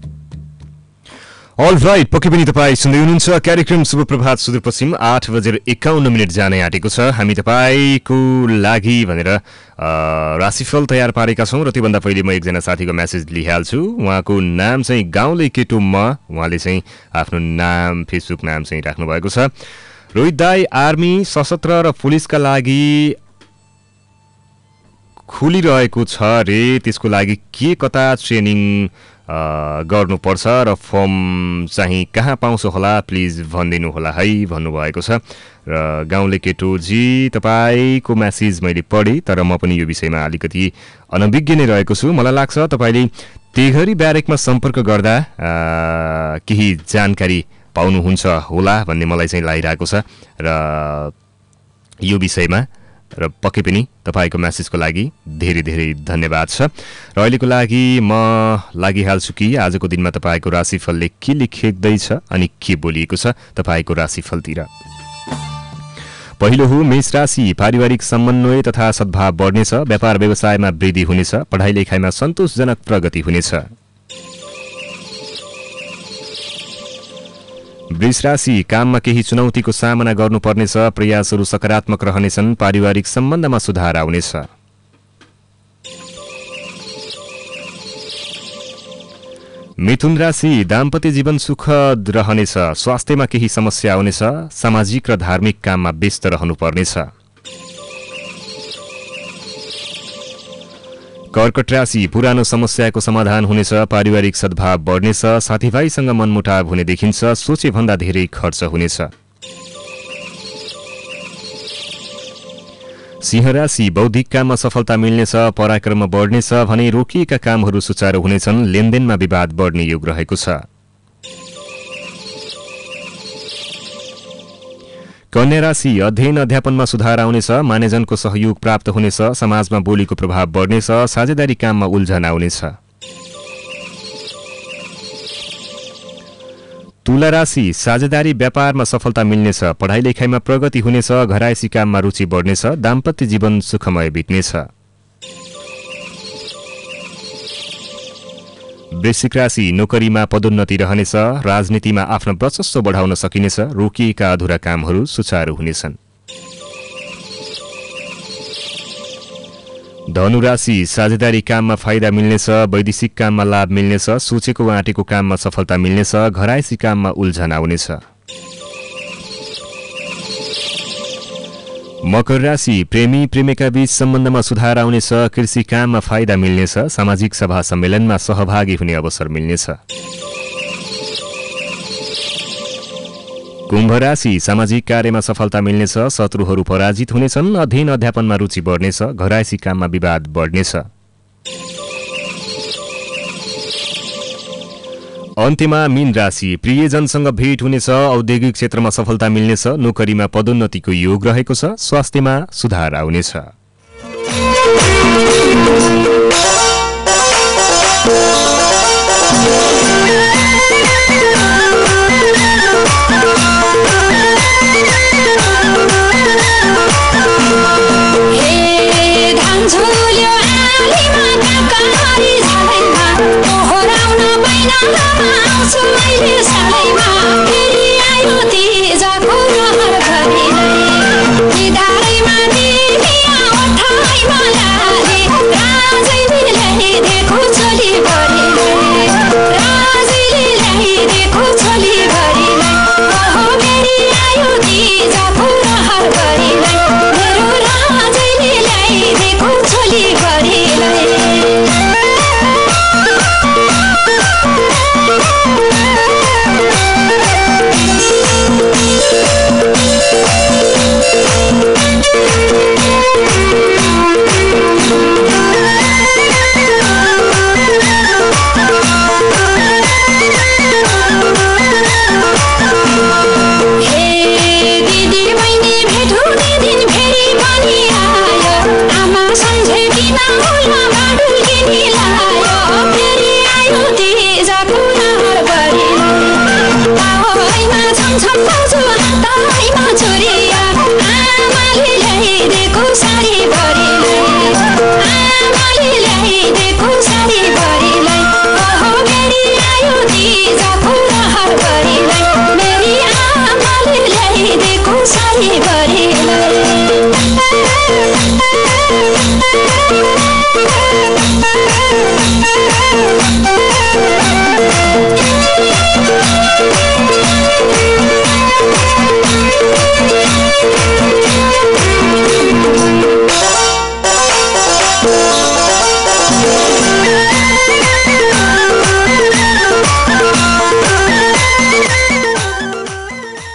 B: अल राइट, पक्कै पनि तपाईँ सुन्दै हुनुहुन्छ कार्यक्रम शुभ प्रभात सुदूरपश्चिम। आठ बजेर एकाउन्न मिनट जाने आँटेको छ। हामी तपाईँको लागि भनेर राशिफल तयार पारेका छौँ र त्योभन्दा पहिले म एकजना साथीको म्यासेज लिइहाल्छु। उहाँको नाम चाहिँ गाउँले केटो म, उहाँले चाहिँ आफ्नो नाम फेसबुक नाम चाहिँ राख्नु भएको छ। रोहित दाई आर्मी सशस्त्र र पुलिसका लागि खुलिरहेको छ रे, त्यसको लागि के कता ट्रेनिङ गर्नुपर्छ र फर्म चाहिँ कहाँ पाउँछु होला प्लिज भनिदिनु होला है भन्नुभएको छ। र गाउँले केटोजी तपाईँको म्यासेज मैले पढेँ, तर म पनि यो विषयमा अलिकति अनभिज्ञ नै रहेको छु। मलाई लाग्छ तपाईँले तेघरी ब्यारेकमा सम्पर्क गर्दा केही जानकारी पाउनुहुन्छ होला भन्ने मलाई चाहिँ लागिरहेको छ। र यो विषयमा र पक्कै पनि तपाईँको म्यासेजको लागि धेरै धेरै धन्यवाद छ। र अहिलेको लागि म लागिहाल्छु कि आजको दिनमा तपाईँको राशिफलले के लेखिँदैछ अनि के बोलिएको छ तपाईँको राशिफलतिर। पहिलो हो मेष राशि, पारिवारिक समन्वय तथा सद्भाव बढ्नेछ, व्यापार व्यवसायमा वृद्धि हुनेछ, पढाइ लेखाइमा सन्तोषजनक प्रगति हुनेछ। वृष राशि, काममा केही चुनौतीको सामना गर्नुपर्नेछ, प्रयासहरू सकारात्मक रहनेछन्, पारिवारिक सम्बन्धमा सुधार आउनेछ। मिथुन राशि, दाम्पत्य जीवन सुखद रहनेछ, स्वास्थ्यमा केही समस्या आउनेछ, सामाजिक र धार्मिक काममा व्यस्त रहनुपर्नेछ। कर्कट राशि, पुरानो समस्याको समाधान हुनेछ, पारिवारिक सद्भाव बढ्नेछ, साथीभाइसँग मनमुटाव हुने देखिन्छ, सोचे भन्दा धेरै खर्च हुनेछ। सिंह राशि, बौद्धिक काममा सफलता मिल्नेछ, पराक्रम बढ्नेछ भने रोकिएका कामहरू सुचारू हुनेछन्, लेनदेनमा विवाद बढ्ने योग रहेको छ। कन्या राशि, अध्ययन अध्यापनमा सुधार आउनेछ, मानेजनको सहयोग प्राप्त हुनेछ, समाजमा बोलीको प्रभाव बढ्नेछ, साझेदारी काममा उल्झन आउनेछ। तुला राशि, साझेदारी व्यापारमा सफलता मिल्नेछ, पढाइ लेखाइमा प्रगति हुनेछ, घरायसी काममा रुचि बढ्नेछ, दाम्पत्य जीवन सुखमय बित्नेछ। वृश्चिक राशि, नोकरीमा पदोन्नति रहनेछ, राजनीतिमा आफ्नो वर्चस्व बढाउन सकिनेछ, रोकिएका अधुरा कामहरू सुचारू हुनेछन्। धनु राशि, साझेदारी काममा फाइदा मिल्नेछ, वैदेशिक काममा लाभ मिल्नेछ, सोचेको आँटेको काममा सफलता मिल्नेछ, घरायसी काममा उल्झन आउनेछ। मकर राशि, प्रेमी प्रेमिका बीच सम्बन्धमा सुधार आउनेछ, कृषि काममा फाइदा मिल्नेछ, सामाजिक सभा सम्मेलनमा सहभागी हुने अवसर मिल्नेछ। कुम्भ राशि, सामाजिक कार्यमा सफलता मिल्नेछ, शत्रुहरू पराजित हुनेछन्, अध्ययन अध्यापनमा रुचि बढ्नेछ, घरायसी काममा विवाद बढ्नेछ। अन्त्यमा मीन राशि, प्रियजनसँग भेट हुनेछ, औद्योगिक क्षेत्रमा सफलता मिल्नेछ, नोकरीमा पदोन्नतिको योग रहेको छ, स्वास्थ्यमा सुधार आउनेछ।
L: Thank you.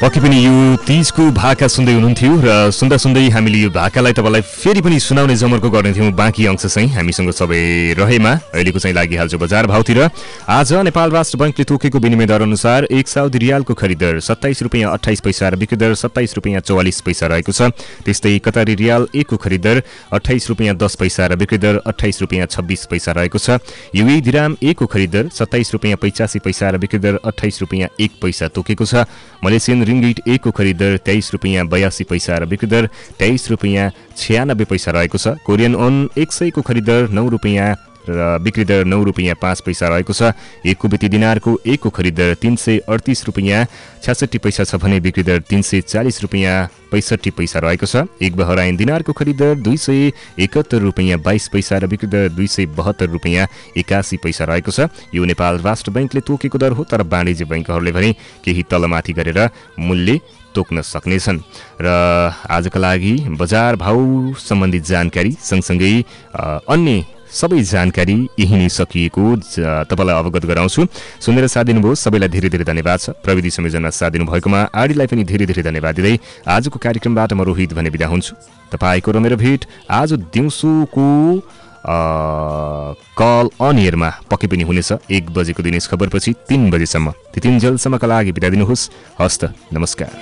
B: पक्कै पनि यो तीजको भाका सुन्दै हुनुहुन्थ्यो र सुन्दा सुन्दै हामीले यो भाकालाई तपाईँलाई फेरि पनि सुनाउने जमर्को गर्ने थियौँ। बाँकी अंश चाहिँ हामीसँग सबै रहेमा अहिलेको चाहिँ लागिहाल्छ बजार भाउतिर। आज नेपाल राष्ट्र बैंकले तोकेको विनिमय दर अनुसार एक साउदी रियालको खरिदर सत्ताइस रुपियाँ अठाइस पैसा र बिक्री दर सत्ताइस रुपियाँ चौवालिस पैसा रहेको छ। त्यस्तै कतारी रियाल एकको खरिदर अठाइस रुपियाँ दस पैसा र बिक्री दर अठाइस रुपियाँ छब्बिस पैसा रहेको छ। युए दिराम एकको खरिदर सत्ताइस रुपियाँ पचासी पैसा र बिक्री दर अठाइस रुपियाँ एक पैसा तोकेको छ। मलेसियन रिङ्गिट एकको खरिदर तेइस रुपियाँ बयासी पैसा र बिक्री दर तेइस रुपियाँ छ्यानब्बे पैसा रहेको छ। कोरियन ओन एक सयको खरिदर नौ रुपियाँ र बिक्री दर नौ रुपियाँ पाँच पैसा रहेको छ। एक कुवेती दिनारको एकको खरिदर तीन सय अडतिस रुपियाँ छ्यासठी पैसा छ भने बिक्री दर तीन सय चालिस रुपियाँ पैँसठी पैसा रहेको छ। एक बहराइन दिनारको खरिदर दुई सय एकहत्तर रुपियाँ बाइस पैसा र बिक्री दर दुई सय बहत्तर रुपियाँ एकासी पैसा रहेको छ। यो नेपाल राष्ट्र बैंकले तोकेको दर हो, तर वाणिज्य बैंकहरूले भने केही तलमाथि गरेर मूल्य तोक्न सक्नेछन्। र आजका लागि बजार भाउ सम्बन्धी जानकारी सँगसँगै अन्य सबै जानकारी यही नै सकिएको तपाईँलाई अवगत गराउँछु। सुनेर साथ दिनुभयो सबैलाई धेरै धेरै धन्यवाद छ। प्रविधि संयोजनमा साथ दिनुभएकोमा आडीलाई पनि धेरै धेरै धन्यवाद दिँदै आजको कार्यक्रमबाट म रोहित भने बिदा हुन्छु। तपाईँको र मेरो भेट आज दिउँसोको कल अन एयरमा पक्कै पनि हुनेछ एक बजेको दिनेश खबरपछि तीन बजेसम्म। त्यतिन्जेलसम्मका लागि बिदा दिनुहोस्। हस्त नमस्कार।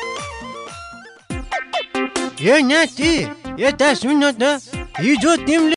R: ए नाति यता सुन त, हिजो तिमीले